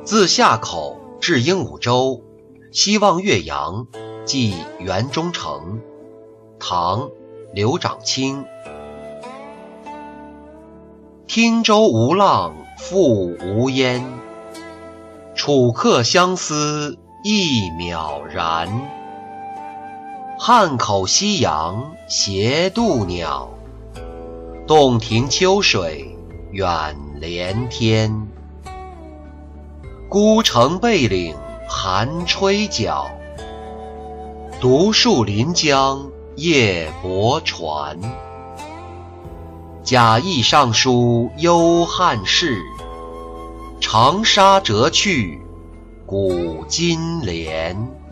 自夏口至鹦鹉洲，西望岳阳，即园中城。唐·刘长卿。汀洲无浪复无烟，楚客相思一渺然。汉口夕阳斜渡鸟，洞庭秋水远连天。孤城背岭寒吹角，独树临江夜泊船。贾谊上书忧汉事，长沙折去古今连。